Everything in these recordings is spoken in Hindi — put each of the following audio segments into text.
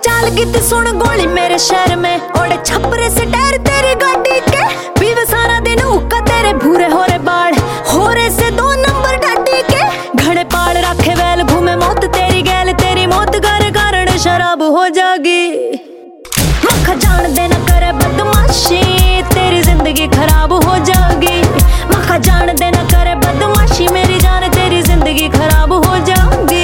चाल गीत सुन गोली मेरे शहर में ओड़े छपरे से टायर तेरी गाड़ी के पीवे सारा दिन उक्का तेरे भूरे होरे बाल होरे से 2 नंबर डाटी के घड़े पाल रखे वैल घूमे मौत तेरी गैल तेरी मौत घर कारण शराब हो जागी मखा जान देना करे बदमाशी तेरी जिंदगी खराब हो जागी मखा जान देना करे बदमाशी मेरी जान तेरी जिंदगी खराब हो जागी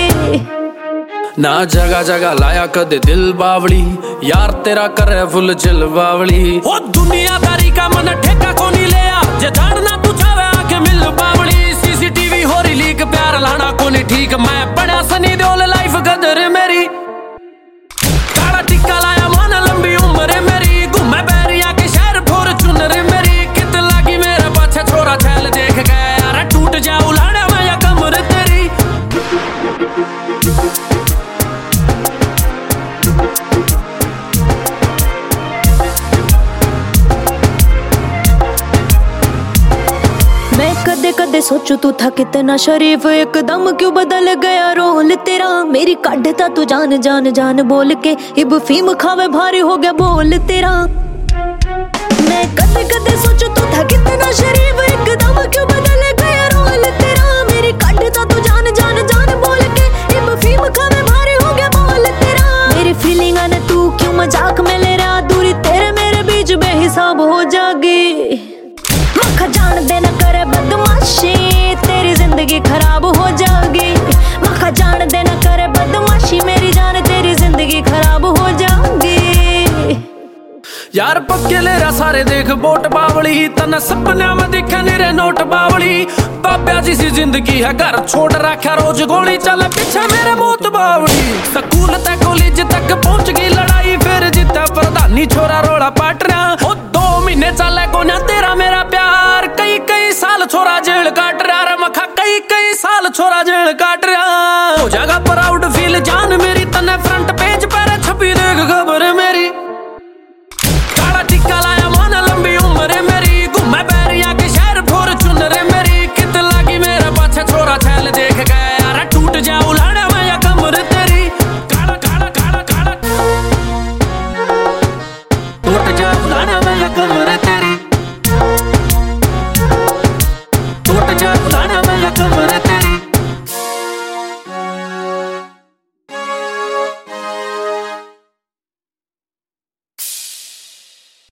ना जगह जगह लाया कदे दिल बावली यार तेरा करे फुल चिल बावली ओ दुनियादारी का मन ठेका कोनी लिया जे जानना तू चाहे आके मिल बावली सीसीटीवी हो रही लीक प्यार लाना कोनी ठीक मैं बड़ा सनी देओल लाइफ कदर मेरी काला टिक्का लाया मन लंबी उम्र मेरी घूमे बैरिया के शहर फॉर्च्यूनर मेरी कित लागी मेरे पाछे छोरा छैल देख गया यार टूट जाऊं लाड़ा मैं या कमर तेरी मैं कदे कदे सोचू तू था कितना शरीफ एकदम क्यों बदल गया रोल तेरा मेरी काढ़ता तू जान जान जान बोल के इब फीम खावे भारी हो गया बोल तेरा मैं कदे कदे सोचू तू था कितना शरीफ एकदम क्यों बदल गया रोल तेरा मेरी काढ़ता तू जान जान जान बोल के इब फीम खावे भारी हो गया बोल तेरा मेरी फीलिंग ने तू क्यों मजाक में ले रहा दूरी तेरे मेरे बीच बेहिसाब हो जागी मखा जान देना करे बदमाशी तेरी जिंदगी खराब हो जागी मखा जान देना करे बदमाशी मेरी जान तेरी जिंदगी खराब हो जागी यार पक्के ले रहा सारे देख बोट बावली तन सपना में दिखे निरे नोट बावली बाब्या जी सी जिंदगी है घर छोड़ रखा रोज गोली चल पीछे मेरे मौत बावली स्कूल तक कॉलेज तक पहुंच गई लड़ाई फिर जीता प्रधानी छोरा रोड़ा पाट रहा